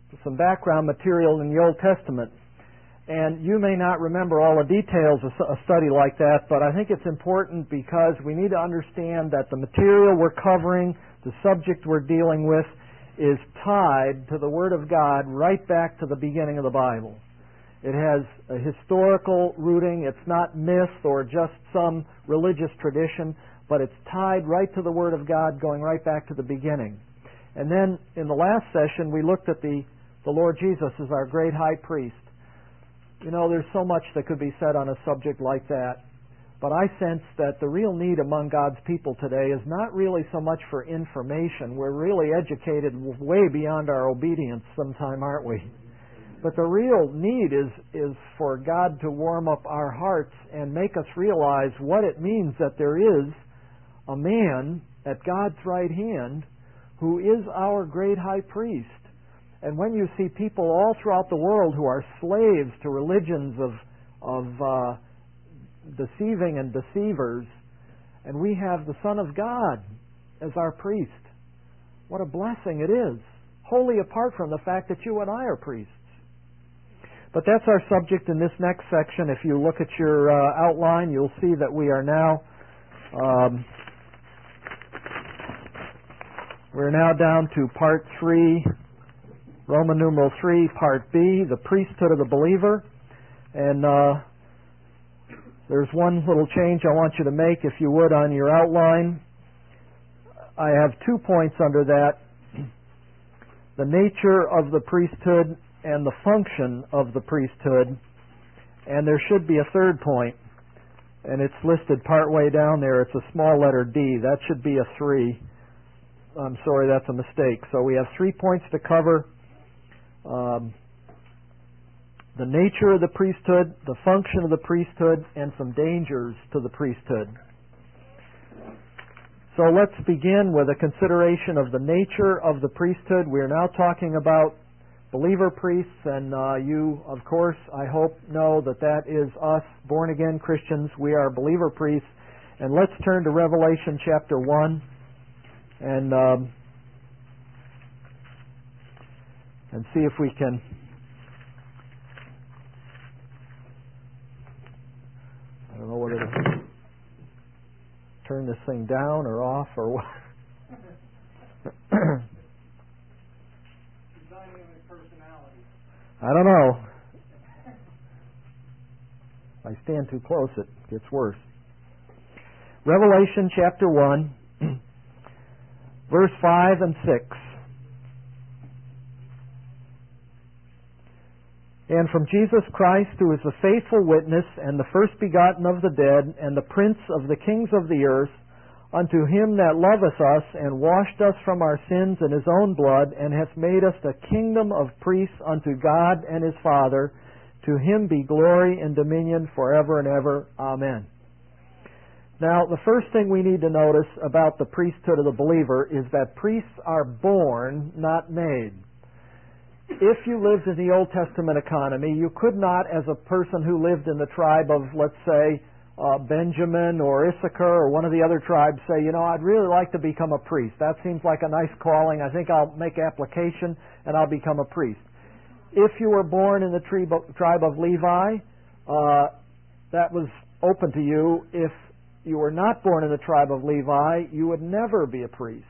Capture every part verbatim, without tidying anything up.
some background material in the Old Testament. And you may not remember all the details of a study like that, but I think it's important because we need to understand that the material we're covering, the subject we're dealing with, is tied to the Word of God right back to the beginning of the Bible. It has a historical rooting. It's not myth or just some religious tradition, but it's tied right to the Word of God, going right back to the beginning. And then in the last session, we looked at the, the Lord Jesus as our great high priest. You know, there's so much that could be said on a subject like that. But I sense that the real need among God's people today is not really so much for information. We're really educated way beyond our obedience sometime, aren't we? But the real need is, is for God to warm up our hearts and make us realize what it means that there is a man at God's right hand who is our great high priest. And when you see people all throughout the world who are slaves to religions of, of uh, deceiving and deceivers, and we have the Son of God as our priest, what a blessing it is, wholly apart from the fact that you and I are priests. But that's our subject in this next section. If you look at your uh, outline, you'll see that we are now um, we're now down to part three, Roman numeral three, part B, the priesthood of the believer. And uh, there's one little change I want you to make, if you would, on your outline. I have two points under that: the nature of the priesthood and the function of the priesthood. And there should be a third point, and it's listed partway down there. It's a small letter D. That should be a three. I'm sorry, that's a mistake. So we have three points to cover: um, the nature of the priesthood, the function of the priesthood, and some dangers to the priesthood. So let's begin with a consideration of the nature of the priesthood. We are now talking about believer priests, and uh, you, of course, I hope, know that that is us, born-again Christians. We are believer priests. And let's turn to Revelation chapter one and um, and see if we can I don't know whether to turn this thing down or off or what. I don't know. If I stand too close, it gets worse. Revelation chapter one, verse five and six. And from Jesus Christ, who is the faithful witness and the first begotten of the dead and the prince of the kings of the earth, unto him that loveth us and washed us from our sins in his own blood, and hath made us a kingdom of priests unto God and his Father, to him be glory and dominion forever and ever. Amen. Now, the first thing we need to notice about the priesthood of the believer is that priests are born, not made. If you lived in the Old Testament economy, you could not, as a person who lived in the tribe of, let's say, uh, Benjamin or Issachar or one of the other tribes, say, you know, I'd really like to become a priest. That seems like a nice calling. I think I'll make application and I'll become a priest. If you were born in the tribe of Levi, uh, that was open to you. If you were not born in the tribe of Levi, you would never be a priest.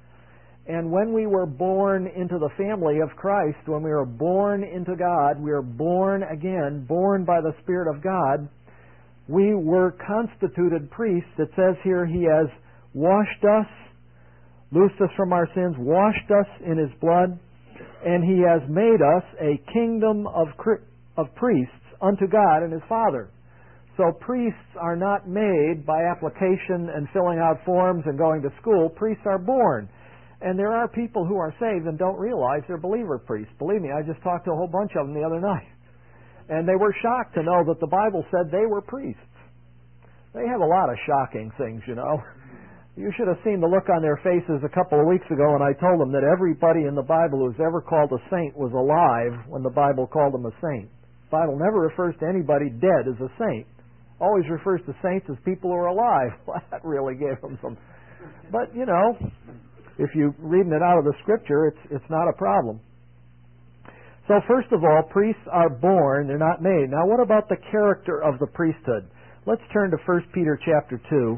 And when we were born into the family of Christ, when we were born into God, we were born again, born by the Spirit of God, we were constituted priests. It says here, he has washed us, loosed us from our sins, washed us in his blood, and he has made us a kingdom of, of priests unto God and his Father. So priests are not made by application and filling out forms and going to school. Priests are born. And there are people who are saved and don't realize they're believer priests. Believe me, I just talked to a whole bunch of them the other night. And they were shocked to know that the Bible said they were priests. They have a lot of shocking things, you know. You should have seen the look on their faces a couple of weeks ago when I told them that everybody in the Bible who's ever called a saint was alive when the Bible called them a saint. The Bible never refers to anybody dead as a saint. Always refers to saints as people who are alive. Well, that really gave them some... But, you know, if you're reading it out of the Scripture, it's it's not a problem. So first of all, priests are born, they're not made. Now what about the character of the priesthood? Let's turn to First Peter chapter two.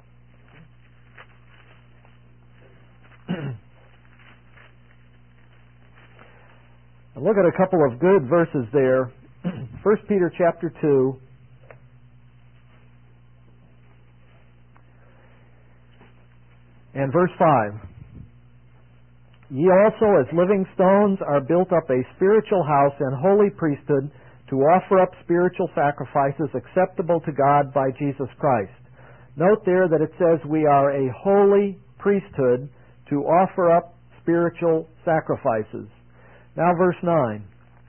And look at a couple of good verses there. First Peter chapter two. And verse five. Ye also, as living stones, are built up a spiritual house and holy priesthood to offer up spiritual sacrifices acceptable to God by Jesus Christ. Note there that it says we are a holy priesthood to offer up spiritual sacrifices. Now verse nine.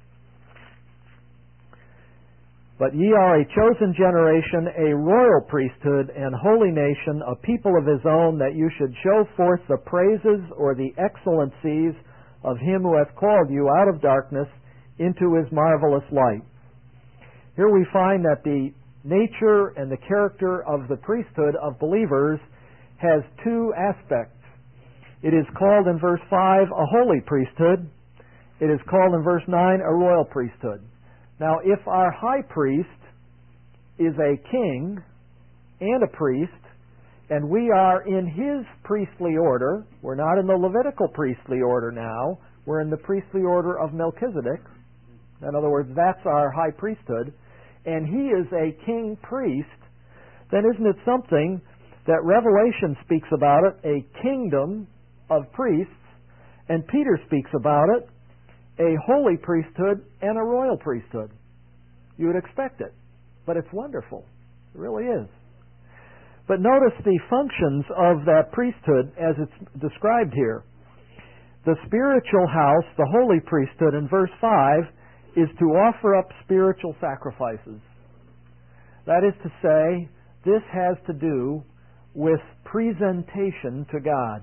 But ye are a chosen generation, a royal priesthood, and holy nation, a people of his own, that you should show forth the praises or the excellencies of him who hath called you out of darkness into his marvelous light. Here we find that the nature and the character of the priesthood of believers has two aspects. It is called in verse five a holy priesthood. It is called in verse nine a royal priesthood. Now, if our high priest is a king and a priest, and we are in his priestly order, we're not in the Levitical priestly order now, we're in the priestly order of Melchizedek. In other words, that's our high priesthood, and he is a king priest, then isn't it something that Revelation speaks about it, a kingdom of priests, and Peter speaks about it, a holy priesthood and a royal priesthood. You would expect it, but it's wonderful. It really is. But notice the functions of that priesthood as it's described here. The spiritual house, the holy priesthood in verse five, is to offer up spiritual sacrifices. That is to say, this has to do with presentation to God.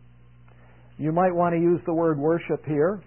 You might want to use the word worship here.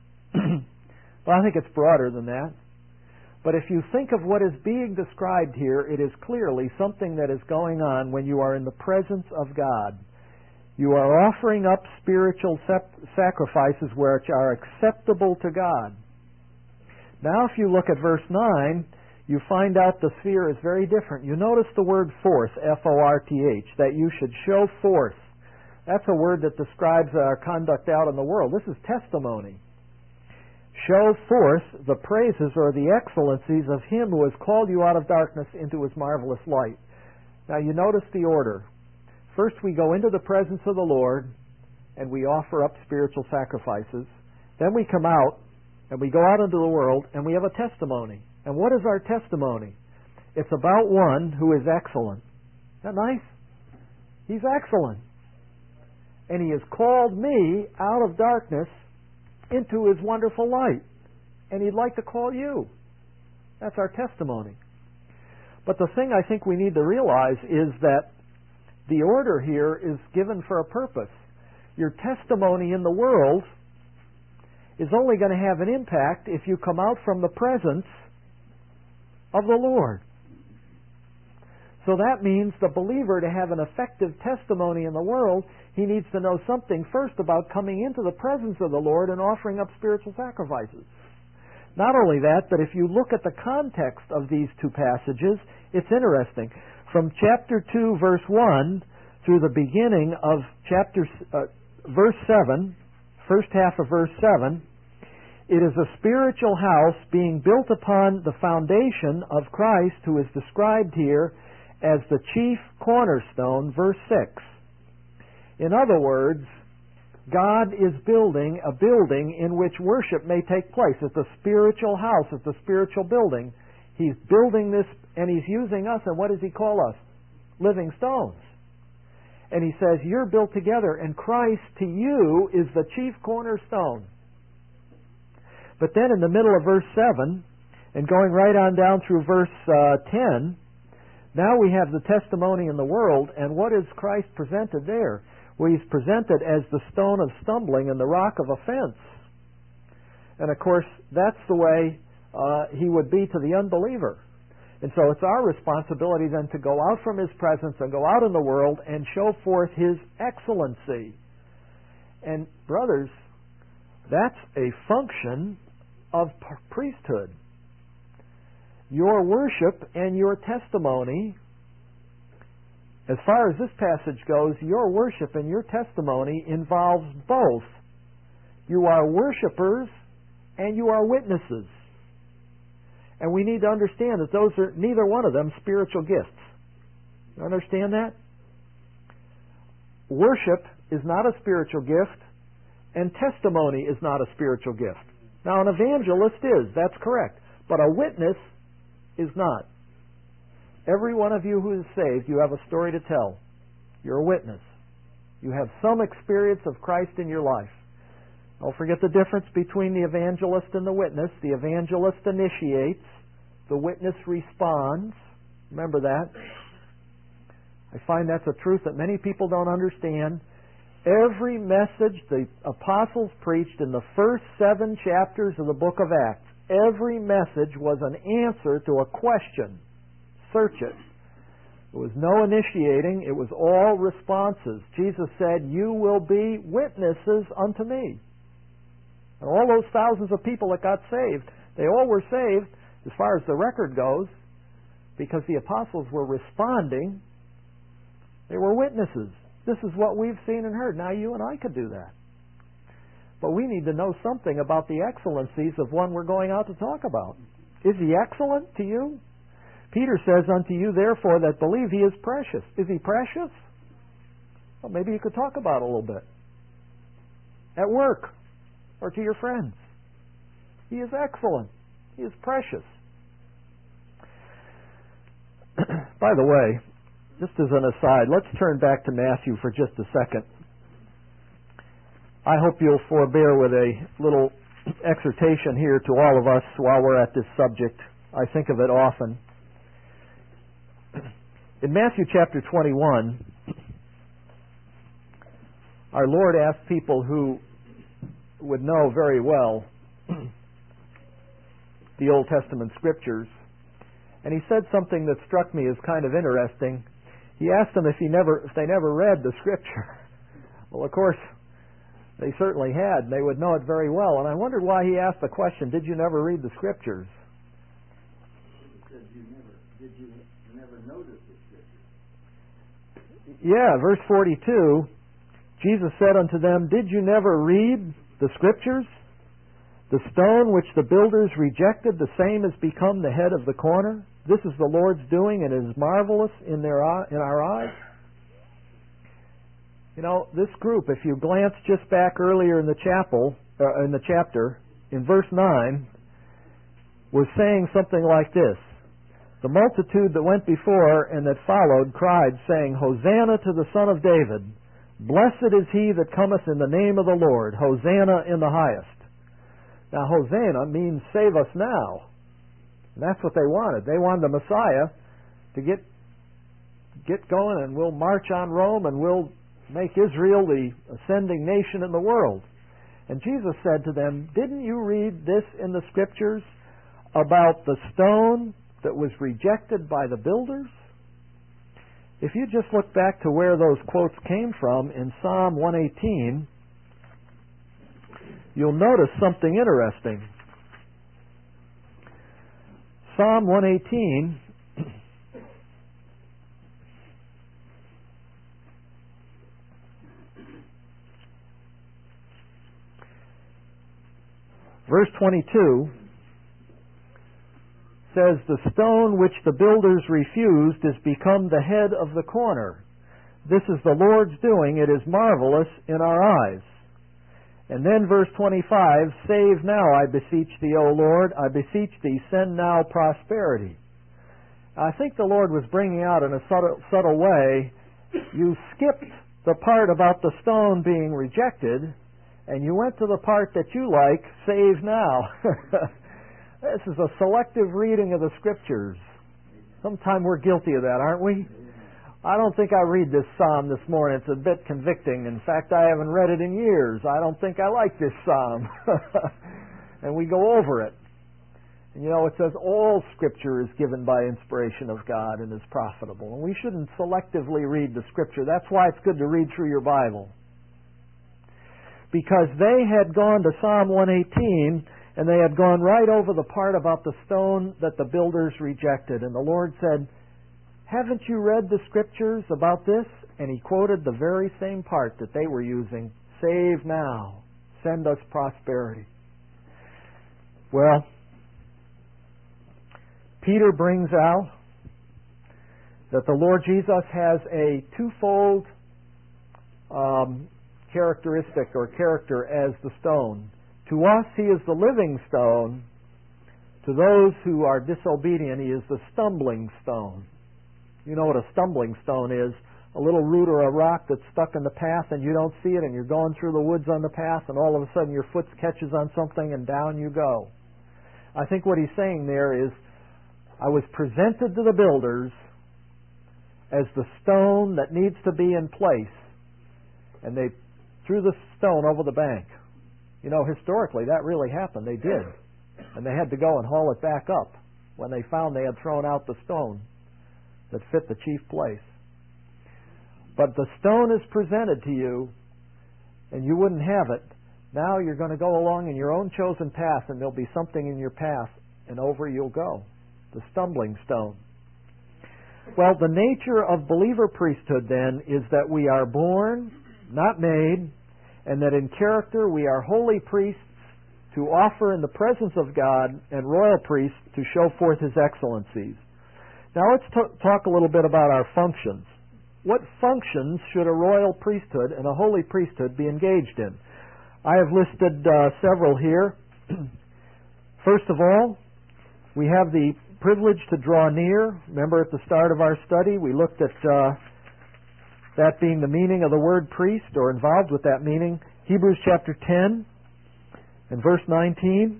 But I think it's broader than that. But if you think of what is being described here, it is clearly something that is going on when you are in the presence of God. You are offering up spiritual sacrifices which are acceptable to God. Now if you look at verse nine, you find out the sphere is very different. You notice the word forth, F O R T H, that you should show forth. That's a word that describes our conduct out in the world. This is testimony. Show forth the praises or the excellencies of him who has called you out of darkness into his marvelous light. Now you notice the order. First we go into the presence of the Lord and we offer up spiritual sacrifices. Then we come out and we go out into the world and we have a testimony. And what is our testimony? It's about one who is excellent. Isn't that nice? He's excellent. And he has called me out of darkness into his wonderful light. And he'd like to call you. That's our testimony. But the thing I think we need to realize is that the order here is given for a purpose. Your testimony in the world is only going to have an impact if you come out from the presence of the Lord. So that means the believer, to have an effective testimony in the world, he needs to know something first about coming into the presence of the Lord and offering up spiritual sacrifices. Not only that, but if you look at the context of these two passages, it's interesting. From chapter two, verse one, through the beginning of chapter uh, verse seven, first half of verse seven, it is a spiritual house being built upon the foundation of Christ, who is described here as the chief cornerstone, verse six. In other words, God is building a building in which worship may take place. It's a spiritual house. It's a spiritual building. He's building this, and He's using us, and what does He call us? Living stones. And He says, you're built together, and Christ to you is the chief cornerstone. But then in the middle of verse seven, and going right on down through verse uh, ten, now we have the testimony in the world, and what is Christ presented there? Well, He's presented as the stone of stumbling and the rock of offense. And of course, that's the way uh, He would be to the unbeliever. And so it's our responsibility then to go out from His presence and go out in the world and show forth His excellency. And brothers, that's a function of priesthood. Your worship and your testimony, as far as this passage goes, your worship and your testimony involves both. You are worshipers and you are witnesses. And we need to understand that those are, neither one of them, spiritual gifts. You understand that? Worship is not a spiritual gift, and testimony is not a spiritual gift. Now, an evangelist is, that's correct. But a witness is not. Every one of you who is saved, you have a story to tell. You're a witness. You have some experience of Christ in your life. Don't forget the difference between the evangelist and the witness. The evangelist initiates. The witness responds. Remember that. I find that's a truth that many people don't understand. Every message the apostles preached in the first seven chapters of the book of Acts, every message was an answer to a question. Search it. There was no initiating. It was all responses. Jesus said, "You will be witnesses unto me." And all those thousands of people that got saved, they all were saved, as far as the record goes, because the apostles were responding. They were witnesses. This is what we've seen and heard. Now you and I could do that. But we need to know something about the excellencies of one we're going out to talk about. Is he excellent to you? Peter says, "Unto you therefore that believe, he is precious." Is he precious? Well, maybe you could talk about it a little bit. At work, or to your friends. He is excellent. He is precious. By the way, just as an aside, let's turn back to Matthew for just a second. I hope you'll forbear with a little exhortation here to all of us while we're at this subject. I think of it often. In Matthew chapter twenty-one, our Lord asked people who would know very well the Old Testament Scriptures, and he said something that struck me as kind of interesting. He asked them if he never, if they never read the Scripture. Well, of course, they certainly had, and they would know it very well. And I wondered why he asked the question, "Did you never read the Scriptures?" Because you never, did you never notice the Scriptures? Yeah, verse forty-two, Jesus said unto them, "Did you never read the Scriptures? The stone which the builders rejected, the same has become the head of the corner. This is the Lord's doing, and it is marvelous in their in our eyes." You know, this group, if you glance just back earlier in the chapel, uh, in the chapter, in verse nine, was saying something like this: "The multitude that went before and that followed cried, saying, Hosanna to the Son of David. Blessed is he that cometh in the name of the Lord. Hosanna in the highest." Now, Hosanna means save us now. And that's what they wanted. They wanted the Messiah to get get going, and we'll march on Rome, and we'll make Israel the ascending nation in the world. And Jesus said to them, "Didn't you read this in the Scriptures about the stone that was rejected by the builders?" If you just look back to where those quotes came from in Psalm one eighteen, you'll notice something interesting. Psalm one eighteen verse twenty-two says, "The stone which the builders refused is become the head of the corner. This is the Lord's doing. It is marvelous in our eyes." And then verse twenty-five, "Save now, I beseech thee, O Lord. I beseech thee, send now prosperity." I think the Lord was bringing out in a subtle, subtle way, you skipped the part about the stone being rejected, and you went to the part that you like, save now. This is a selective reading of the Scriptures. Sometimes we're guilty of that, aren't we? I don't think I read this psalm this morning. It's a bit convicting. In fact, I haven't read it in years. I don't think I like this psalm. And we go over it. And you know, it says all Scripture is given by inspiration of God and is profitable. And we shouldn't selectively read the Scripture. That's why it's good to read through your Bible. Because they had gone to Psalm one eighteen And they had gone right over the part about the stone that the builders rejected. And the Lord said, haven't you read the Scriptures about this? And He quoted the very same part that they were using. Save now. Send us prosperity. Well, Peter brings out that the Lord Jesus has a twofold um, characteristic or character as the stone. To us, He is the living stone. To those who are disobedient, He is the stumbling stone. You know what a stumbling stone is. A little root or a rock that's stuck in the path and you don't see it, and you're going through the woods on the path and all of a sudden your foot catches on something and down you go. I think what he's saying there is, I was presented to the builders as the stone that needs to be in place, and they threw the stone over the bank. You know, historically that really happened. They did. And they had to go and haul it back up when they found they had thrown out the stone that fit the chief place. But the stone is presented to you, and you wouldn't have it. Now you're going to go along in your own chosen path, and there'll be something in your path, and over you'll go. The stumbling stone. Well, the nature of believer priesthood, then, is that we are born, not made, and that in character we are holy priests to offer in the presence of God, and royal priests to show forth His excellencies. Now let's t- talk a little bit about our functions. What functions should a royal priesthood and a holy priesthood be engaged in? I have listed uh, several here. First of all, we have the privilege to draw near. Remember at the start of our study, we looked at uh, that being the meaning of the word priest, or involved with that meaning. Hebrews chapter ten and verse nineteen.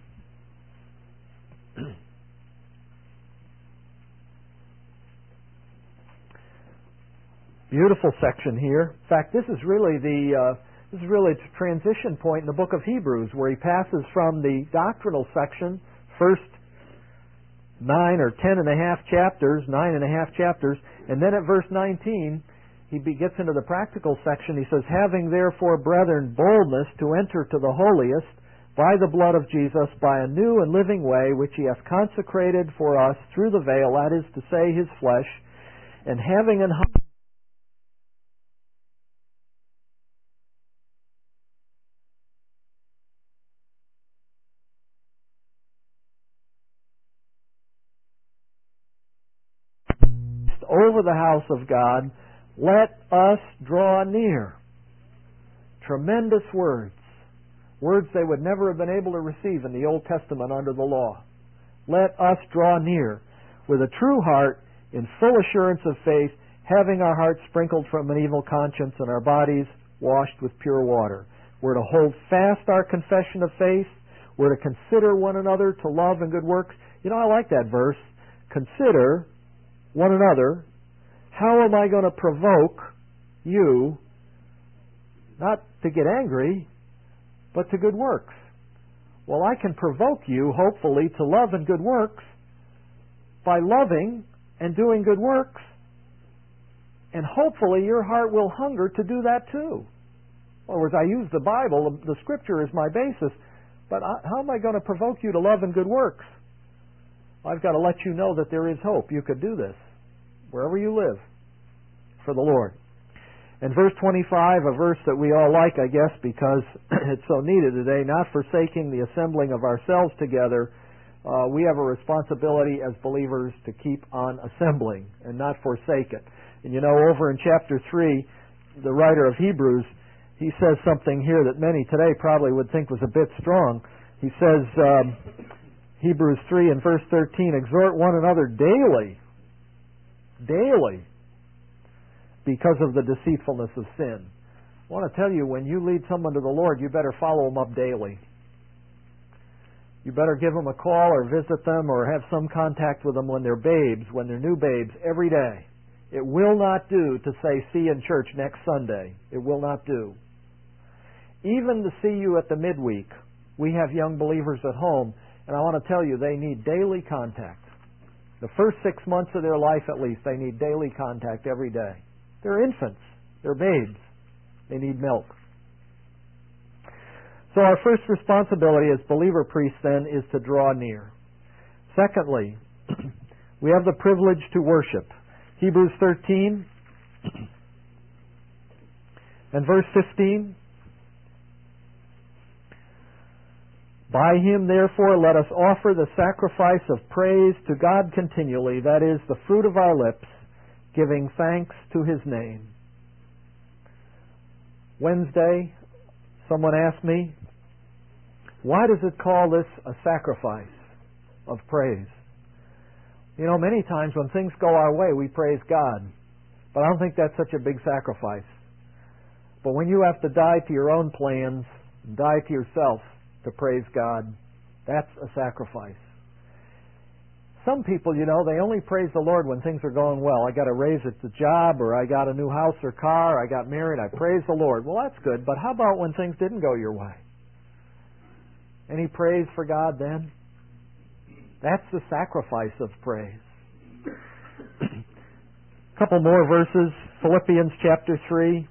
Beautiful section here. In fact, this is really the uh, this is really the transition point in the book of Hebrews, where he passes from the doctrinal section, first nine or ten and a half chapters, nine and a half chapters, and then at verse nineteen, he gets into the practical section. He says, having therefore, brethren, boldness to enter to the holiest by the blood of Jesus, by a new and living way, which He hath consecrated for us through the veil, that is to say, His flesh, and having an over the house of God, let us draw near. Tremendous words. Words they would never have been able to receive in the Old Testament under the law. Let us draw near with a true heart, in full assurance of faith, having our hearts sprinkled from an evil conscience and our bodies washed with pure water. We're to hold fast our confession of faith. We're to consider one another to love and good works. You know, I like that verse. Consider one another. How am I going to provoke you, not to get angry, but to good works? Well, I can provoke you, hopefully, to love and good works by loving and doing good works, and hopefully your heart will hunger to do that too. In other words, I use the Bible, the Scripture is my basis, but how am I going to provoke you to love and good works? I've got to let you know that there is hope. You could do this wherever you live for the Lord. And verse twenty-five, a verse that we all like, I guess, because it's so needed today, not forsaking the assembling of ourselves together. Uh, we have a responsibility as believers to keep on assembling and not forsake it. And you know, over in chapter three, the writer of Hebrews, he says something here that many today probably would think was a bit strong. He says, um, Hebrews three and verse thirteen, exhort one another daily, daily, because of the deceitfulness of sin. I want to tell you, when you lead someone to the Lord, you better follow them up daily. You better give them a call or visit them or have some contact with them when they're babes, when they're new babes, every day. It will not do to say, see you in church next Sunday. It will not do. Even to see you at the midweek. We have young believers at home, and I want to tell you, they need daily contact. The first six months of their life at least, they need daily contact every day. They're infants. They're babes. They need milk. So our first responsibility as believer priests then is to draw near. Secondly, we have the privilege to worship. Hebrews thirteen and verse fifteen. By him, therefore, let us offer the sacrifice of praise to God continually, that is, the fruit of our lips, giving thanks to his name. Wednesday, someone asked me, why does it call this a sacrifice of praise? You know, many times when things go our way, we praise God. But I don't think that's such a big sacrifice. But when you have to die to your own plans, die to yourself to praise God, that's a sacrifice. Some people, you know, they only praise the Lord when things are going well. I got a raise at the job, or I got a new house or car, I got married, I praise the Lord. Well, that's good, but how about when things didn't go your way? Any praise for God then? That's the sacrifice of praise. A couple more verses. Philippians chapter three.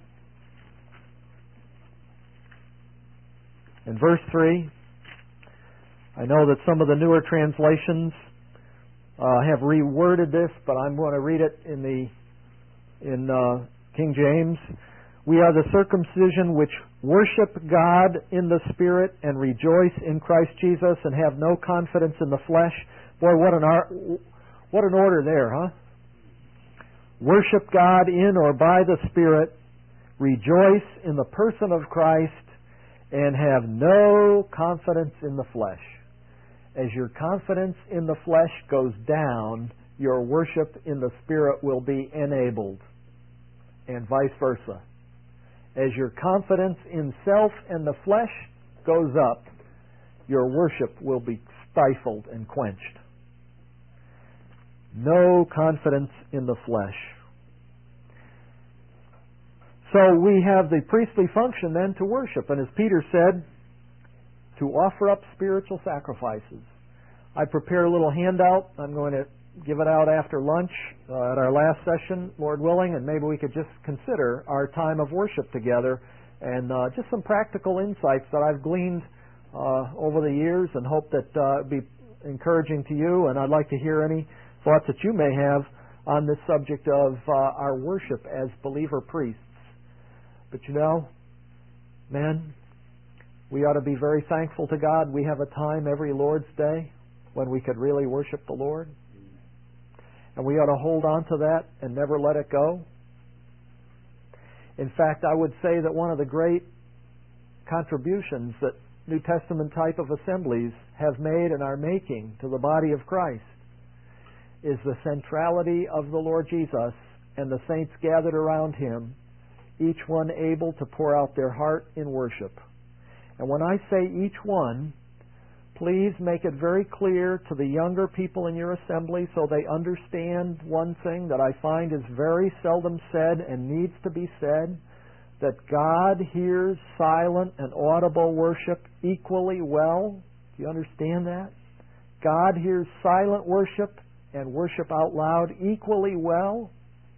In verse three, I know that some of the newer translations uh, have reworded this, but I'm going to read it in the in uh, King James. We are the circumcision which worship God in the Spirit and rejoice in Christ Jesus and have no confidence in the flesh. Boy, what an ar- what an order there, huh? Worship God in or by the Spirit, rejoice in the person of Christ, and have no confidence in the flesh. As your confidence in the flesh goes down, your worship in the Spirit will be enabled, and vice versa. As your confidence in self and the flesh goes up, your worship will be stifled and quenched. No confidence in the flesh. So we have the priestly function then to worship, and as Peter said, to offer up spiritual sacrifices. I prepared a little handout. I'm going to give it out after lunch uh, at our last session, Lord willing, and maybe we could just consider our time of worship together and uh, just some practical insights that I've gleaned uh, over the years and hope that uh, be encouraging to you. And I'd like to hear any thoughts that you may have on this subject of uh, our worship as believer priests. But you know, men, we ought to be very thankful to God. We have a time every Lord's Day when we could really worship the Lord. And we ought to hold on to that and never let it go. In fact, I would say that one of the great contributions that New Testament type of assemblies have made and are making to the body of Christ is the centrality of the Lord Jesus and the saints gathered around Him, each one able to pour out their heart in worship. And when I say each one, please make it very clear to the younger people in your assembly so they understand one thing that I find is very seldom said and needs to be said, that God hears silent and audible worship equally well. Do you understand that? God hears silent worship and worship out loud equally well.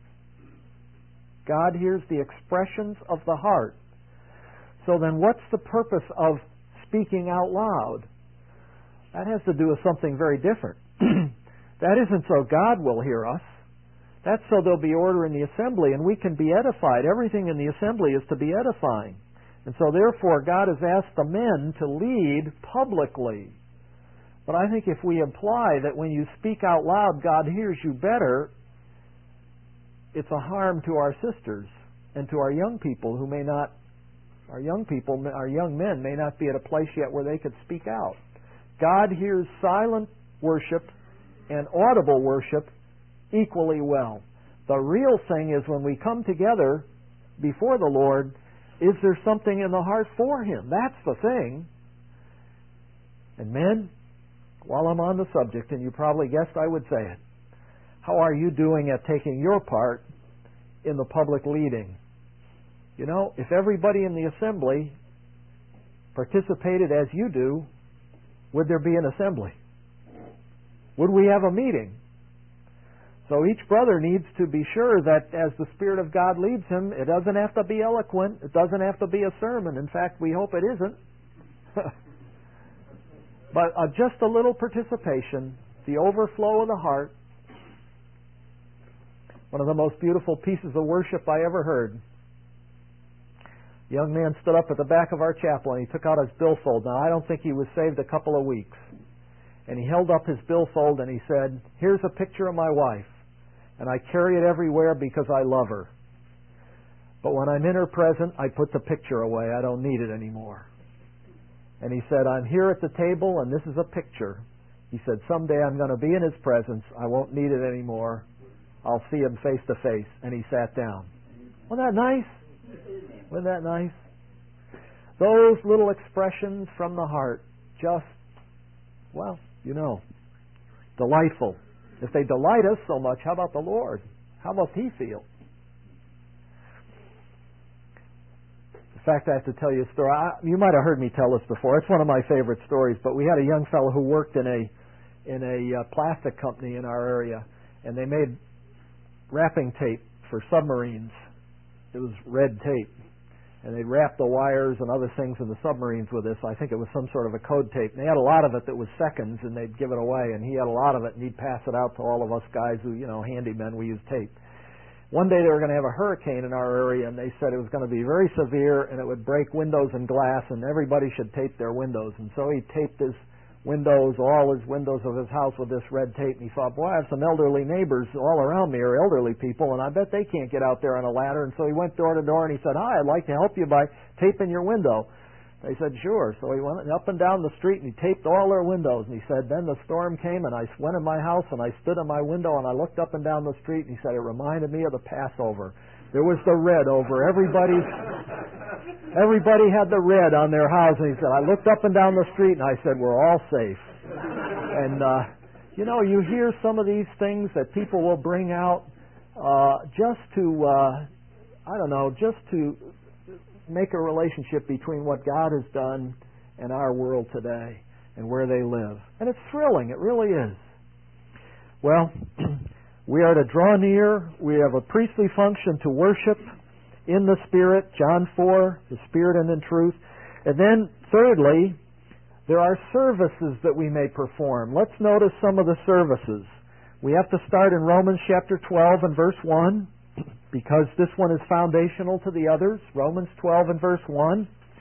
God hears the expressions of the heart. So then what's the purpose of speaking out loud? That has to do with something very different. That isn't so God will hear us. That's so there'll be order in the assembly and we can be edified. Everything in the assembly is to be edifying. And so therefore God has asked the men to lead publicly. But I think if we imply that when you speak out loud God hears you better, it's a harm to our sisters and to our young people who may not, our young people, our young men may not be at a place yet where they could speak out. God hears silent worship and audible worship equally well. The real thing is when we come together before the Lord, is there something in the heart for Him? That's the thing. And men, while I'm on the subject, and you probably guessed I would say it, how are you doing at taking your part in the public leading? You know, if everybody in the assembly participated as you do, would there be an assembly? Would we have a meeting? So each brother needs to be sure that as the Spirit of God leads him, it doesn't have to be eloquent. It doesn't have to be a sermon. In fact, we hope it isn't. But uh, just a little participation, the overflow of the heart. One of the most beautiful pieces of worship I ever heard. A young man stood up at the back of our chapel and he took out his billfold. Now, I don't think he was saved a couple of weeks. And he held up his billfold and he said, "Here's a picture of my wife, and I carry it everywhere because I love her. But when I'm in her presence, I put the picture away. I don't need it anymore." And he said, "I'm here at the table, and this is a picture." He said, "Someday I'm going to be in His presence. I won't need it anymore. I'll see Him face to face." And he sat down. Wasn't that nice? Wasn't that nice? Those little expressions from the heart, just, well, you know, delightful. If they delight us so much, how about the Lord? How must He feel? In fact, I have to tell you a story. I, you might have heard me tell this before. It's one of my favorite stories. But we had a young fellow who worked in a in a uh, plastic company in our area, and they made wrapping tape for submarines. It was red tape, and they'd wrap the wires and other things in the submarines with this. I think it was some sort of a code tape. And they had a lot of it that was seconds, and they'd give it away. And he had a lot of it, and he'd pass it out to all of us guys who, you know, handymen. We use tape. One day they were going to have a hurricane in our area, and they said it was going to be very severe, and it would break windows and glass, and everybody should tape their windows. And so he taped his windows, all his windows of his house with this red tape, and he thought, boy, I have some elderly neighbors all around me, or elderly people, and I bet they can't get out there on a ladder. And so he went door to door, and he said, "Hi, I'd like to help you by taping your window." They said, "Sure." So he went up and down the street, and he taped all their windows. And he said, then the storm came, and I went in my house, and I stood in my window, and I looked up and down the street, and he said, it reminded me of the Passover. There was the red over everybody's... Everybody had the red on their house, and he said, I looked up and down the street, and I said, we're all safe. And, uh, you know, you hear some of these things that people will bring out uh, just to, uh, I don't know, just to make a relationship between what God has done and our world today and where they live. And it's thrilling. It really is. Well, we are to draw near. We have a priestly function to worship in the Spirit, John four, the Spirit and in truth. And then, thirdly, there are services that we may perform. Let's notice some of the services. We have to start in Romans chapter twelve and verse one, because this one is foundational to the others. Romans twelve and verse one.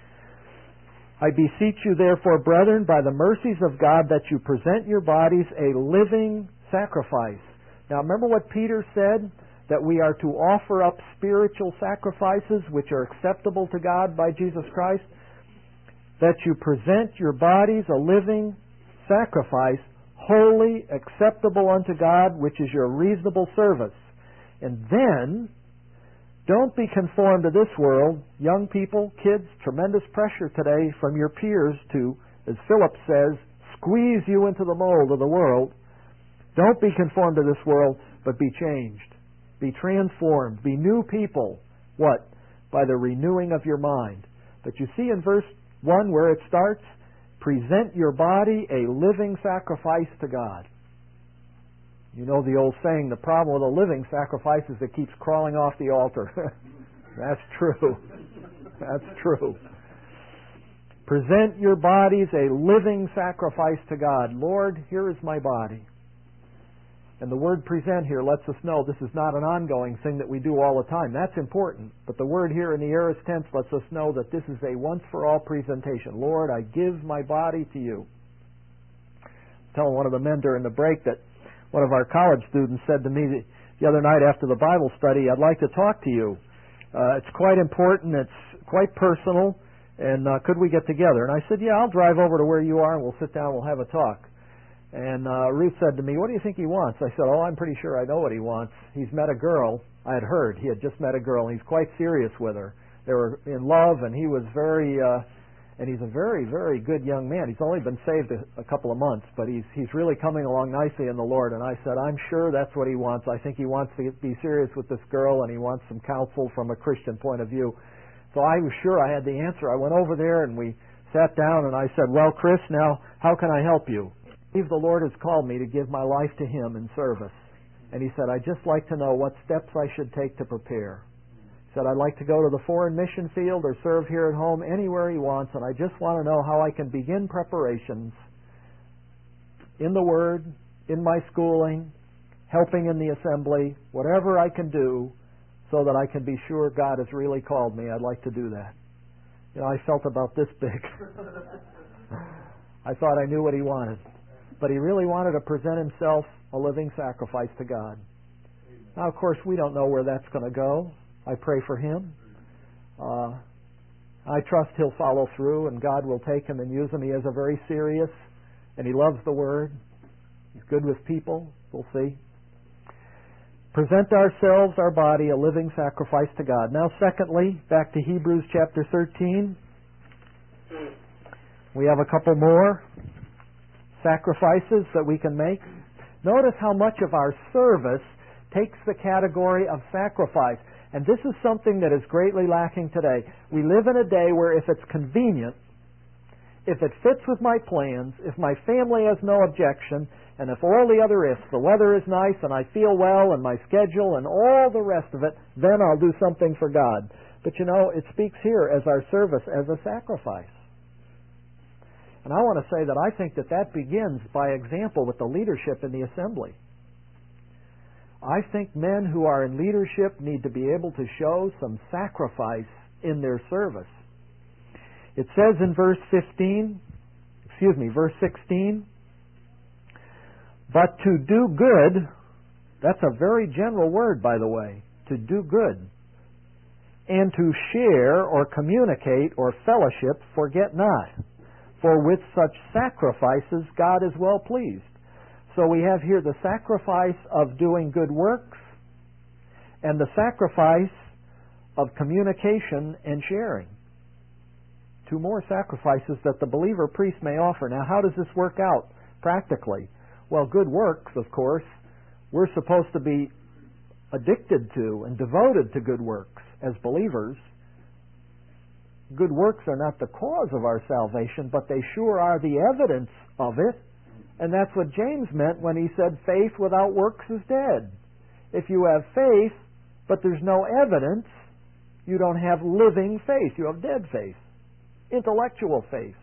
I beseech you, therefore, brethren, by the mercies of God, that you present your bodies a living sacrifice. Now, remember what Peter said? That we are to offer up spiritual sacrifices which are acceptable to God by Jesus Christ. That you present your bodies a living sacrifice, holy, acceptable unto God, which is your reasonable service. And then, don't be conformed to this world. Young people, kids, tremendous pressure today from your peers to, as Philip says, squeeze you into the mold of the world. Don't be conformed to this world, but be changed. Be transformed. Be new people. What? By the renewing of your mind. But you see in verse one where it starts, present your body a living sacrifice to God. You know the old saying, the problem with a living sacrifice is it keeps crawling off the altar. That's true. That's true. Present your bodies a living sacrifice to God. Lord, here is my body. And the word present here lets us know this is not an ongoing thing that we do all the time. That's important. But the word here in the aorist tense lets us know that this is a once-for-all presentation. Lord, I give my body to you. I was telling one of the men during the break that one of our college students said to me the other night after the Bible study, I'd like to talk to you. Uh, it's quite important. It's quite personal. And uh, could we get together? And I said, yeah, I'll drive over to where you are and we'll sit down and we'll have a talk. And uh, Ruth said to me, what do you think he wants? I said, oh, I'm pretty sure I know what he wants. He's met a girl. I had heard he had just met a girl, and he's quite serious with her. They were in love, and he was very, uh, and he's a very, very good young man. He's only been saved a, a couple of months, but he's he's really coming along nicely in the Lord. And I said, I'm sure that's what he wants. I think he wants to be serious with this girl, and he wants some counsel from a Christian point of view. So I was sure I had the answer. I went over there, and we sat down, and I said, well, Chris, now, how can I help you? The Lord has called me to give my life to Him in service. And he said, I'd just like to know what steps I should take to prepare. He said, I'd like to go to the foreign mission field or serve here at home, anywhere he wants, and I just want to know how I can begin preparations in the Word, in my schooling, helping in the assembly, whatever I can do so that I can be sure God has really called me. I'd like to do that. You know, I felt about this big. I thought I knew what he wanted. But he really wanted to present himself a living sacrifice to God. Now, of course, we don't know where that's going to go. I pray for him. Uh, I trust he'll follow through and God will take him and use him. He is a very serious and he loves the Word. He's good with people. We'll see. Present ourselves, our body, a living sacrifice to God. Now, secondly, back to Hebrews chapter thirteen. We have a couple more sacrifices that we can make. Notice how much of our service takes the category of sacrifice. And this is something that is greatly lacking today. We live in a day where if it's convenient, if it fits with my plans, if my family has no objection, and if all the other ifs, the weather is nice and I feel well and my schedule and all the rest of it, then I'll do something for God. But you know, it speaks here as our service as a sacrifice. And I want to say that I think that that begins by example with the leadership in the assembly. I think men who are in leadership need to be able to show some sacrifice in their service. It says in verse fifteen, excuse me, verse sixteen, but to do good, that's a very general word, by the way, to do good, and to share or communicate or fellowship, forget not, for with such sacrifices God is well pleased. So we have here the sacrifice of doing good works and the sacrifice of communication and sharing. Two more sacrifices that the believer priest may offer. Now, how does this work out practically? Well, good works, of course, we're supposed to be addicted to and devoted to good works as believers. Good works are not the cause of our salvation, but they sure are the evidence of it. And that's what James meant when he said faith without works is dead. If you have faith, but there's no evidence, you don't have living faith. You have dead faith, intellectual faith.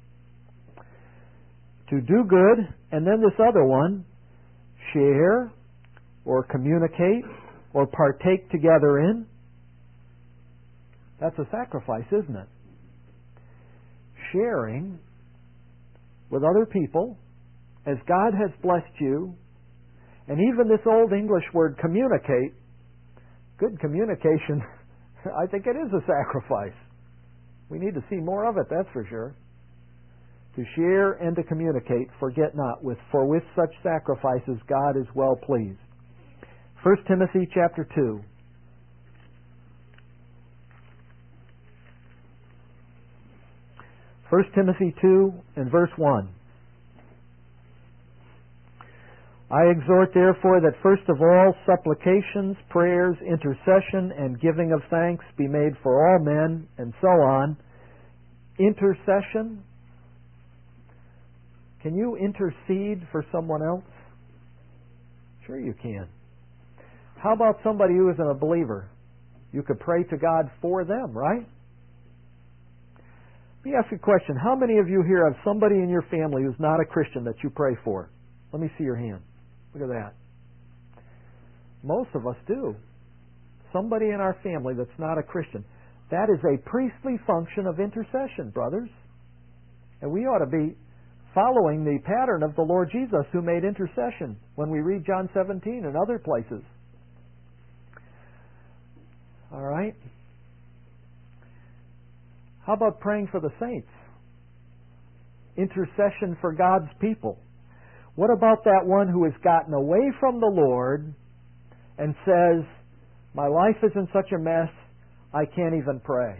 To do good, and then this other one, share or communicate or partake together in. That's a sacrifice, isn't it? Sharing with other people as God has blessed you, and even this old English word communicate, good communication, I think it is a sacrifice. We need to see more of it, that's for sure. To share and to communicate, forget not, with for with such sacrifices God is well pleased. First Timothy chapter two. First Timothy two and verse one. I exhort therefore that first of all supplications, prayers, intercession, and giving of thanks be made for all men, and so on. Intercession. Can you intercede for someone else? Sure you can. How about somebody who isn't a believer? You could pray to God for them, right? Let me ask you a question. How many of you here have somebody in your family who's not a Christian that you pray for? Let me see your hand. Look at that. Most of us do. Somebody in our family that's not a Christian. That is a priestly function of intercession, brothers. And we ought to be following the pattern of the Lord Jesus who made intercession when we read John seventeen and other places. All right? How about praying for the saints? Intercession for God's people. What about that one who has gotten away from the Lord and says, my life is in such a mess, I can't even pray?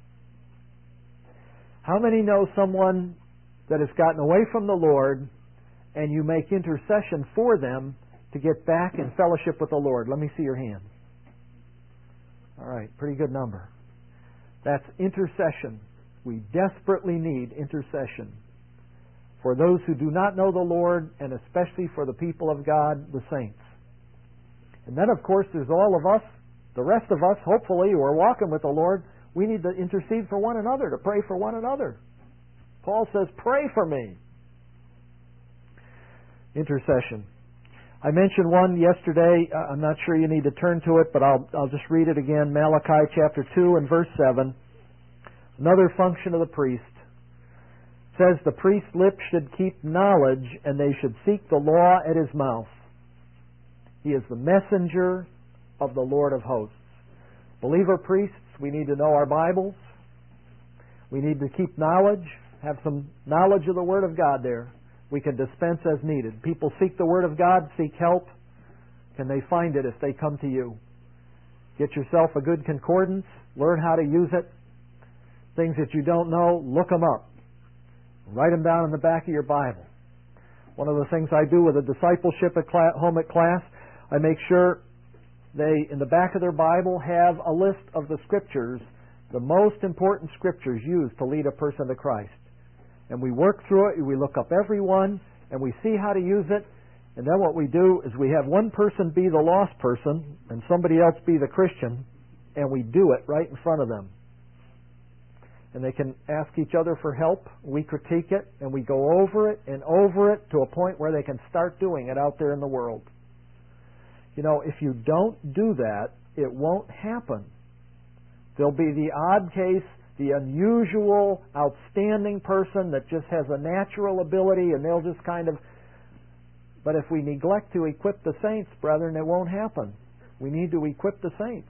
How many know someone that has gotten away from the Lord and you make intercession for them to get back in fellowship with the Lord? Let me see your hand. All right, pretty good number. That's intercession. We desperately need intercession for those who do not know the Lord, and especially for the people of God, the saints. And then, of course, there's all of us The rest of us, hopefully, who are walking with the Lord, we need to intercede for one another, to pray for one another. Paul says, pray for me. Intercession. I mentioned one yesterday. I'm not sure you need to turn to it, but I'll, I'll just read it again. Malachi chapter two and verse seven. Another function of the priest. It says, the priest's lips should keep knowledge, and they should seek the law at his mouth. He is the messenger of the Lord of hosts. Believer priests, we need to know our Bibles. We need to keep knowledge, have some knowledge of the Word of God there. We can dispense as needed. People seek the Word of God, seek help. Can they find it if they come to you? Get yourself a good concordance. Learn how to use it. Things that you don't know, look them up. Write them down in the back of your Bible. One of the things I do with a discipleship at class, home at class, I make sure they, in the back of their Bible, have a list of the Scriptures, the most important Scriptures used to lead a person to Christ. And we work through it, we look up every one, and we see how to use it. And then what we do is we have one person be the lost person, and somebody else be the Christian, and we do it right in front of them. And they can ask each other for help. We critique it, and we go over it and over it to a point where they can start doing it out there in the world. You know, if you don't do that, it won't happen. There'll be the odd case, the unusual, outstanding person that just has a natural ability, and they'll just kind of... But if we neglect to equip the saints, brethren, it won't happen. We need to equip the saints.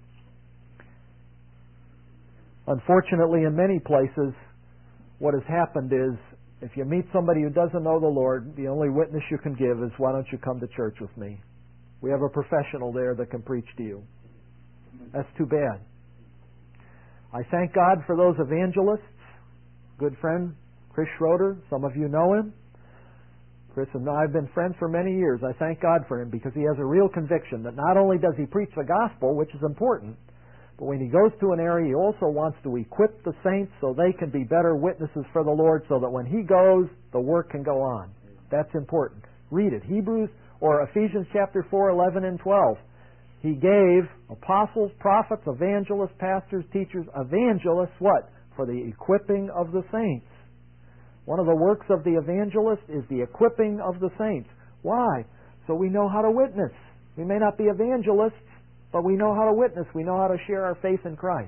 Unfortunately, in many places, what has happened is, if you meet somebody who doesn't know the Lord, the only witness you can give is, why don't you come to church with me? We have a professional there that can preach to you. That's too bad. I thank God for those evangelists. Good friend, Chris Schroeder. Some of you know him. Chris and I have been friends for many years. I thank God for him because he has a real conviction that not only does he preach the gospel, which is important, but when he goes to an area, he also wants to equip the saints so they can be better witnesses for the Lord, so that when he goes, the work can go on. That's important. Read it. Hebrews or Ephesians chapter four, eleven and twelve. He gave apostles, prophets, evangelists, pastors, teachers, evangelists, what? For the equipping of the saints. One of the works of the evangelist is the equipping of the saints. Why? So we know how to witness. We may not be evangelists, but we know how to witness. We know how to share our faith in Christ.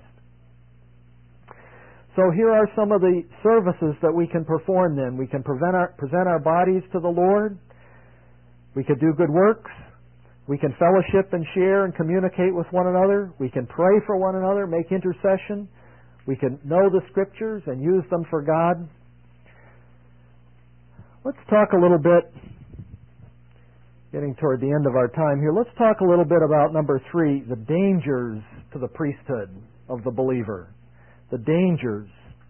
So here are some of the services that we can perform then. We can prevent our, present our bodies to the Lord. We can do good works. We can fellowship and share and communicate with one another. We can pray for one another, make intercession. We can know the Scriptures and use them for God. Let's talk a little bit, getting toward the end of our time here, let's talk a little bit about number three, the dangers to the priesthood of the believer. The dangers.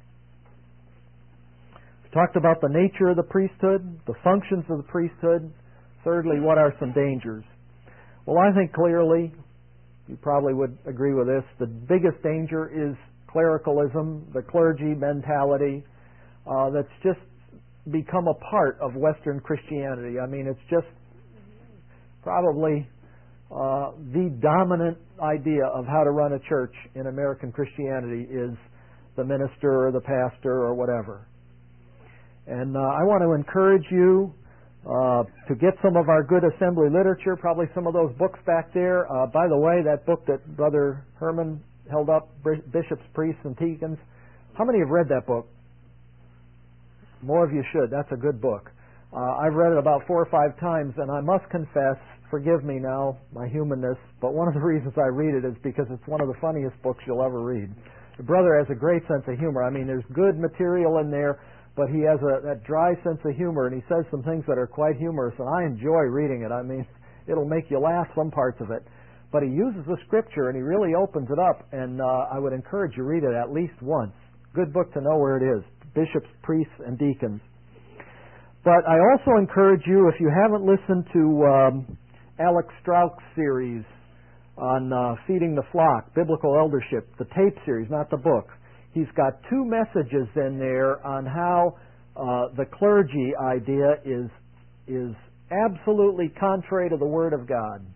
We talked about the nature of the priesthood, the functions of the priesthood. Thirdly, what are some dangers? Well, I think clearly, you probably would agree with this, the biggest danger is clericalism, the clergy mentality uh, that's just become a part of Western Christianity. I mean, it's just probably uh, the dominant idea of how to run a church in American Christianity is the minister or the pastor or whatever. And uh, I want to encourage you uh, to get some of our good assembly literature, probably some of those books back there. Uh, by the way, that book that Brother Herman held up, Bishops, Priests, and Deacons, how many have read that book? More of you should. That's a good book. Uh, I've read it about four or five times, and I must confess, forgive me now, my humanness, but one of the reasons I read it is because it's one of the funniest books you'll ever read. The brother has a great sense of humor. I mean, there's good material in there, but he has a that dry sense of humor, and he says some things that are quite humorous, and I enjoy reading it. I mean, it'll make you laugh, some parts of it. But he uses the Scripture, and he really opens it up, and uh, I would encourage you to read it at least once. Good book to know where it is. Bishops, priests, and deacons. But I also encourage you, if you haven't listened to um, Alex Strauch's series on uh, feeding the flock, biblical eldership, the tape series, not the book, he's got two messages in there on how uh, the clergy idea is is absolutely contrary to the Word of God.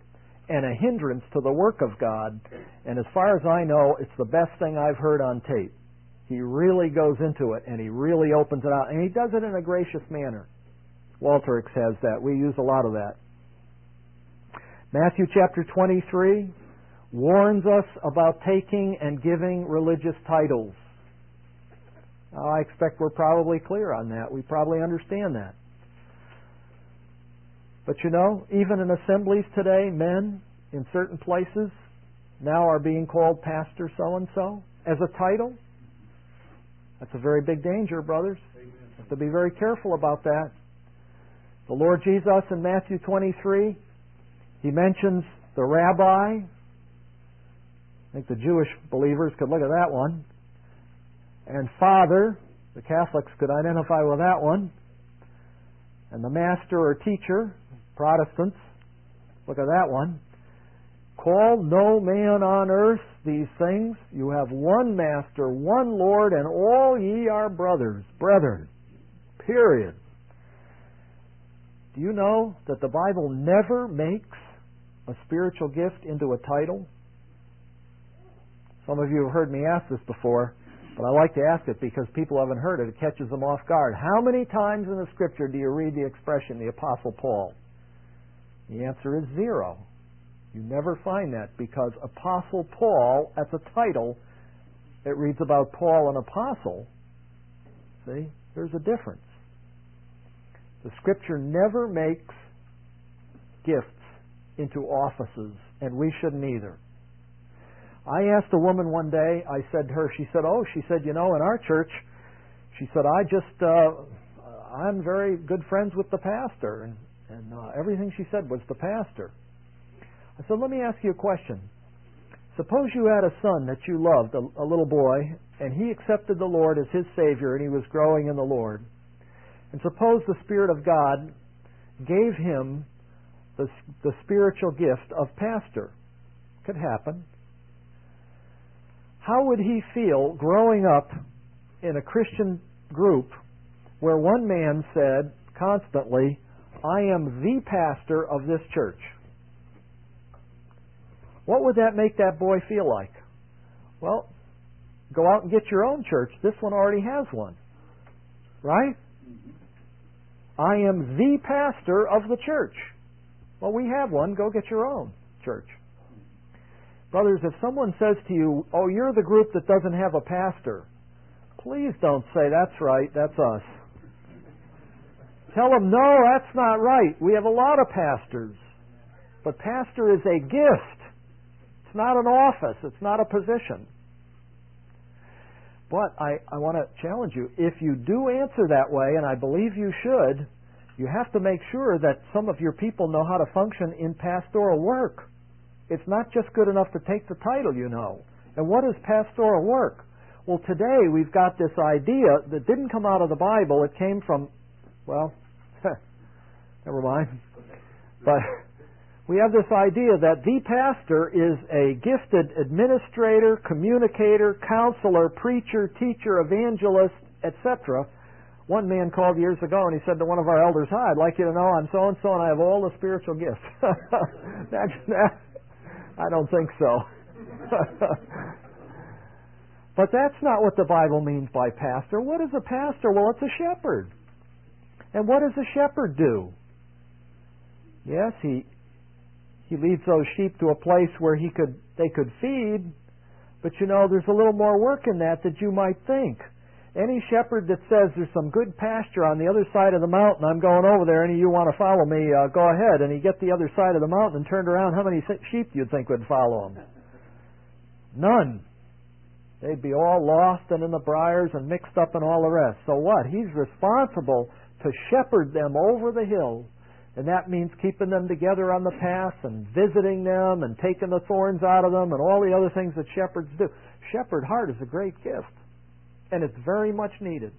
and a hindrance to the work of God. And as far as I know, it's the best thing I've heard on tape. He really goes into it, and he really opens it out. And he does it in a gracious manner. Walterix has that. We use a lot of that. Matthew chapter twenty-three warns us about taking and giving religious titles. Now, I expect we're probably clear on that. We probably understand that. But you know, even in assemblies today, men in certain places now are being called pastor so-and-so as a title. That's a very big danger, brothers. Amen. You have to be very careful about that. The Lord Jesus in Matthew twenty-three, He mentions the rabbi. I think the Jewish believers could look at that one. And Father, the Catholics could identify with that one. And the master or teacher, Protestants, look at that one. Call no man on earth these things. You have one master, one Lord, and all ye are brothers. Brethren. Period. Do you know that the Bible never makes a spiritual gift into a title? Some of you have heard me ask this before, but I like to ask it because people haven't heard it. It catches them off guard. How many times in the Scripture do you read the expression, the Apostle Paul? The answer is zero. You never find that because Apostle Paul, as a title, it reads about Paul an apostle. See? There's a difference. The Scripture never makes gifts into offices, and we shouldn't either. I asked a woman one day, I said to her, she said, oh, she said, you know, in our church, she said, I just, uh, I'm very good friends with the pastor. And, and uh, everything she said was the pastor. I said, let me ask you a question. Suppose you had a son that you loved, a, a little boy, and he accepted the Lord as his Savior, and he was growing in the Lord. And suppose the Spirit of God gave him the, the spiritual gift of pastor. Could happen. How would he feel growing up in a Christian group where one man said constantly, I am the pastor of this church? What would that make that boy feel like? Well, go out and get your own church. This one already has one. Right? I am the pastor of the church. Well, we have one. Go get your own church. Brothers, if someone says to you, oh, you're the group that doesn't have a pastor, please don't say, that's right, that's us. Tell them, no, that's not right. We have a lot of pastors. But pastor is a gift. It's not an office. It's not a position. But I, I want to challenge you. If you do answer that way, and I believe you should, you have to make sure that some of your people know how to function in pastoral work. It's not just good enough to take the title, you know. And what is pastoral work? Well, today we've got this idea that didn't come out of the Bible. It came from, well, never mind. But we have this idea that the pastor is a gifted administrator, communicator, counselor, preacher, teacher, evangelist, et cetera. One man called years ago and he said to one of our elders, hi, I'd like you to know I'm so-and-so and I have all the spiritual gifts. Imagine that. I don't think so. But that's not what the Bible means by pastor. What is a pastor? Well, it's a shepherd. And what does a shepherd do? Yes, he he leads those sheep to a place where he could they could feed, but you know, there's a little more work in that than you might think. Any shepherd that says there's some good pasture on the other side of the mountain, I'm going over there, any of you want to follow me, uh, go ahead. And he get the other side of the mountain and turned around, how many sheep do you think would follow him? None. They'd be all lost and in the briars and mixed up in all the rest. So what? He's responsible to shepherd them over the hill. And that means keeping them together on the path and visiting them and taking the thorns out of them and all the other things that shepherds do. Shepherd heart is a great gift. And it's very much needed.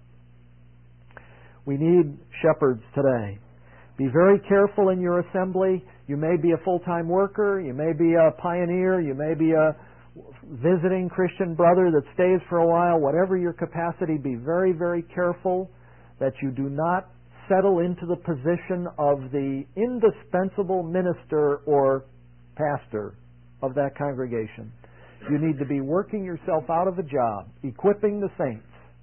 We need shepherds today. Be very careful in your assembly. You may be a full-time worker. You may be a pioneer. You may be a visiting Christian brother that stays for a while. Whatever your capacity, be very, very careful that you do not settle into the position of the indispensable minister or pastor of that congregation. You need to be working yourself out of a job, equipping the saints.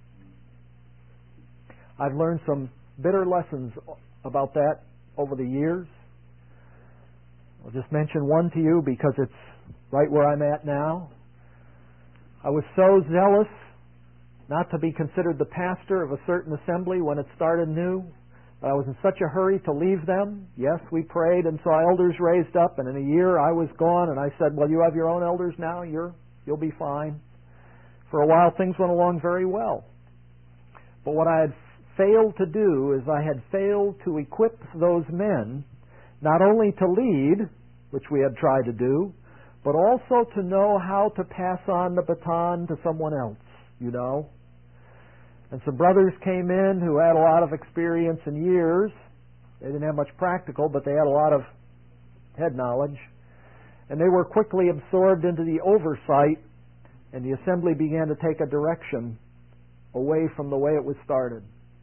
I've learned some bitter lessons about that over the years. I'll just mention one to you because it's right where I'm at now. I was so zealous not to be considered the pastor of a certain assembly when it started new. I was in such a hurry to leave them. Yes, we prayed and saw elders raised up, and in a year I was gone, and I said, well, you have your own elders now, You're, you'll be fine. For a while things went along very well. But what I had failed to do is I had failed to equip those men not only to lead, which we had tried to do, but also to know how to pass on the baton to someone else, you know. And some brothers came in who had a lot of experience and years. They didn't have much practical, but they had a lot of head knowledge. And they were quickly absorbed into the oversight, and the assembly began to take a direction away from the way it was started.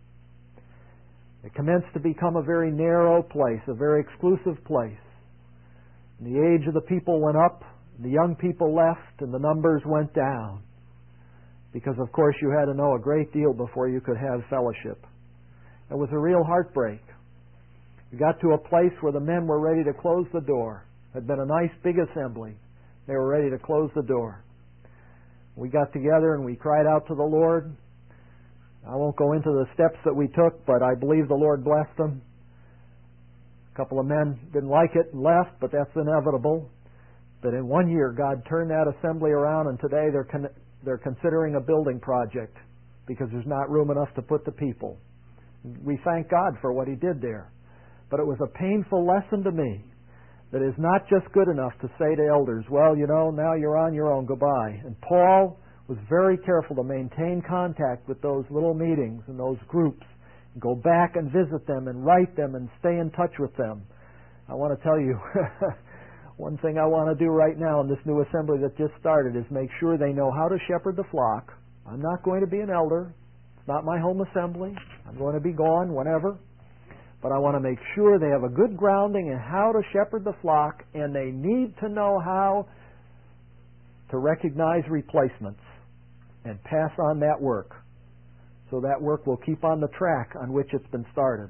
It commenced to become a very narrow place, a very exclusive place. And the age of the people went up, the young people left, and the numbers went down. Because, of course, you had to know a great deal before you could have fellowship. It was a real heartbreak. We got to a place where the men were ready to close the door. It had been a nice big assembly. They were ready to close the door. We got together and we cried out to the Lord. I won't go into the steps that we took, but I believe the Lord blessed them. A couple of men didn't like it and left, but that's inevitable. But in one year, God turned that assembly around, and today they're con- they're considering a building project because there's not room enough to put the people. We thank God for what He did there. But it was a painful lesson to me that it's not just good enough to say to elders, well, you know, now you're on your own, goodbye. And Paul was very careful to maintain contact with those little meetings and those groups, and go back and visit them and write them and stay in touch with them. I want to tell you, one thing I want to do right now in this new assembly that just started is make sure they know how to shepherd the flock. I'm not going to be an elder. It's not my home assembly. I'm going to be gone whenever. But I want to make sure they have a good grounding in how to shepherd the flock, and they need to know how to recognize replacements and pass on that work, so that work will keep on the track on which it's been started.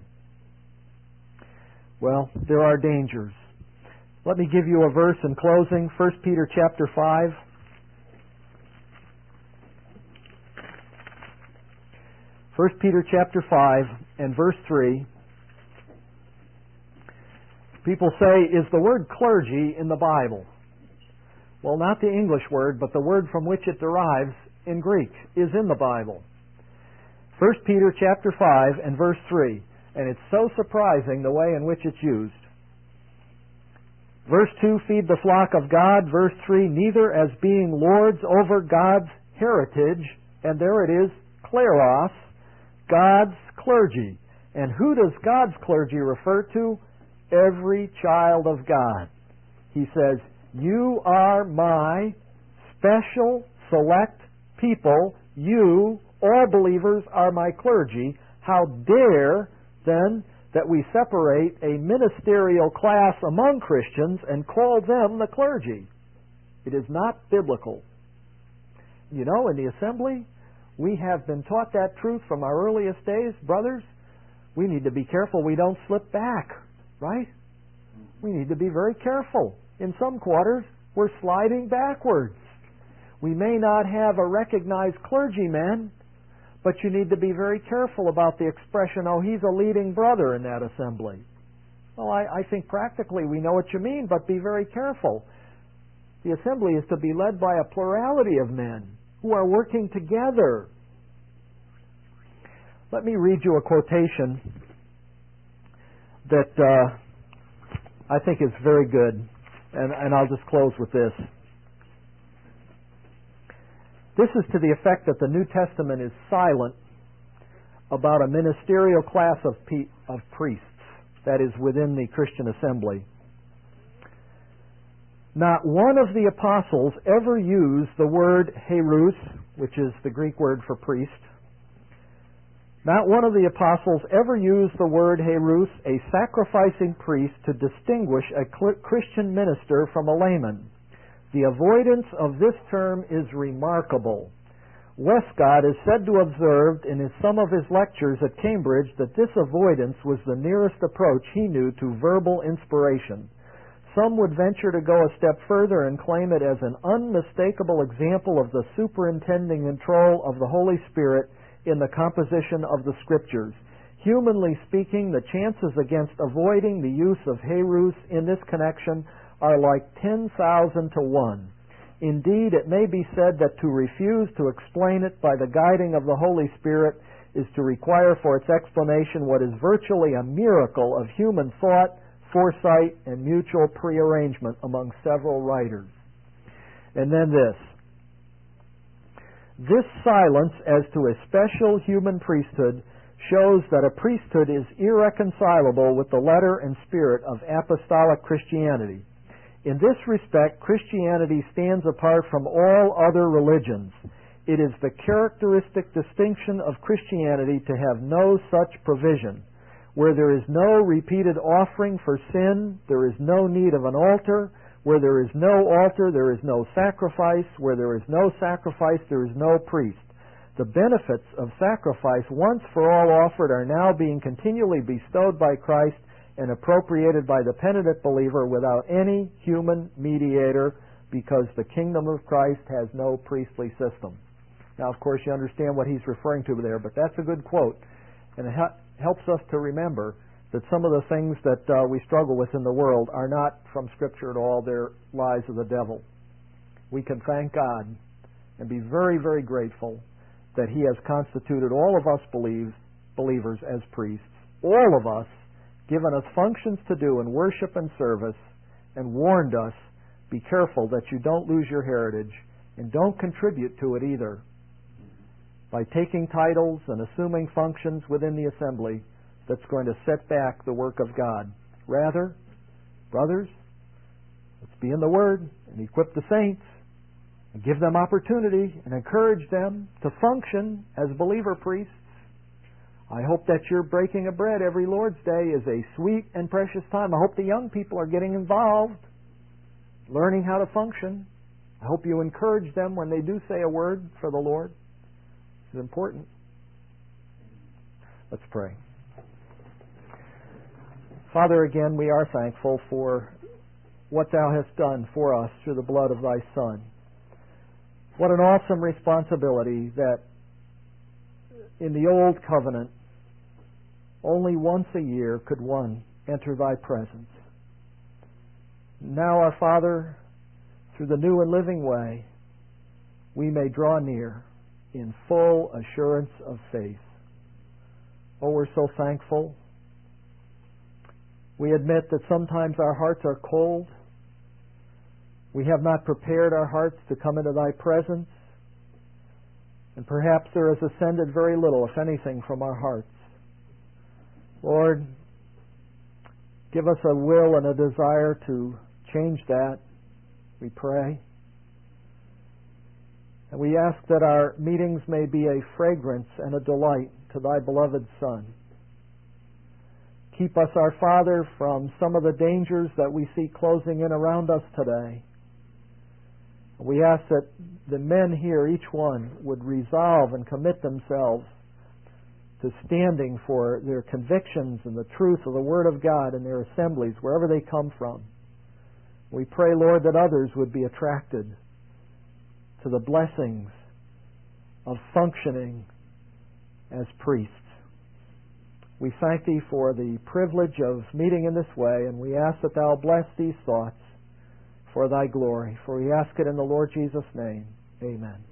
Well, there are dangers. Let me give you a verse in closing. First Peter chapter five. First Peter chapter five and verse three. People say, is the word clergy in the Bible? Well, not the English word, but the word from which it derives in Greek is in the Bible. First Peter chapter five and verse three. And it's so surprising the way in which it's used. Verse two, feed the flock of God. Verse three, neither as being lords over God's heritage. And there it is, kleros, God's clergy. And who does God's clergy refer to? Every child of God. He says, you are my special, select people. You, all believers, are my clergy. How dare, then, that we separate a ministerial class among Christians and call them the clergy? It is not biblical. You know, in the assembly, we have been taught that truth from our earliest days. Brothers, we need to be careful we don't slip back. Right? We need to be very careful. In some quarters, we're sliding backwards. We may not have a recognized clergyman, but you need to be very careful about the expression, oh, he's a leading brother in that assembly. Well, I, I think practically we know what you mean, but be very careful. The assembly is to be led by a plurality of men who are working together. Let me read you a quotation that uh, I think is very good, and, and I'll just close with this. This is to the effect that the New Testament is silent about a ministerial class of, pe- of priests, that is, within the Christian assembly. Not one of the apostles ever used the word herus, which is the Greek word for priest, Not one of the apostles ever used the word herus, a sacrificing priest, to distinguish a Christian minister from a layman. The avoidance of this term is remarkable. Westcott is said to have observed in his, some of his lectures at Cambridge that this avoidance was the nearest approach he knew to verbal inspiration. Some would venture to go a step further and claim it as an unmistakable example of the superintending control of the Holy Spirit in the composition of the Scriptures. Humanly speaking, the chances against avoiding the use of herus in this connection are like ten thousand to one. Indeed, it may be said that to refuse to explain it by the guiding of the Holy Spirit is to require for its explanation what is virtually a miracle of human thought, foresight, and mutual prearrangement among several writers. And then this. This silence as to a special human priesthood shows that a priesthood is irreconcilable with the letter and spirit of apostolic Christianity. In this respect, Christianity stands apart from all other religions. It is the characteristic distinction of Christianity to have no such provision. Where there is no repeated offering for sin, there is no need of an altar. Where there is no altar, there is no sacrifice. Where there is no sacrifice, there is no priest. The benefits of sacrifice, once for all offered, are now being continually bestowed by Christ and appropriated by the penitent believer without any human mediator, because the kingdom of Christ has no priestly system. Now, of course, you understand what he's referring to there, but that's a good quote, and it ha- helps us to remember that some of the things that uh, we struggle with in the world are not from Scripture at all. They're lies of the devil. We can thank God and be very, very grateful that He has constituted all of us believe, believers as priests, all of us, given us functions to do in worship and service, and warned us, be careful that you don't lose your heritage, and don't contribute to it either by taking titles and assuming functions within the assembly that's going to set back the work of God. Rather, brothers, let's be in the Word and equip the saints and give them opportunity and encourage them to function as believer priests. I hope that your breaking of bread every Lord's Day is a sweet and precious time. I hope the young people are getting involved, learning how to function. I hope you encourage them when they do say a word for the Lord. It's important. Let's pray. Father, again, we are thankful for what Thou hast done for us through the blood of Thy Son. What an awesome responsibility that in the Old Covenant, only once a year could one enter Thy presence. Now, our Father, through the new and living way, we may draw near in full assurance of faith. Oh, we're so thankful. We admit that sometimes our hearts are cold. We have not prepared our hearts to come into Thy presence. And perhaps there has ascended very little, if anything, from our hearts. Lord, give us a will and a desire to change that, we pray. And we ask that our meetings may be a fragrance and a delight to Thy beloved Son. Keep us, our Father, from some of the dangers that we see closing in around us today. We ask that the men here, each one, would resolve and commit themselves to standing for their convictions and the truth of the Word of God in their assemblies, wherever they come from. We pray, Lord, that others would be attracted to the blessings of functioning as priests. We thank Thee for the privilege of meeting in this way, and we ask that Thou bless these thoughts for Thy glory. For we ask it in the Lord Jesus' name. Amen.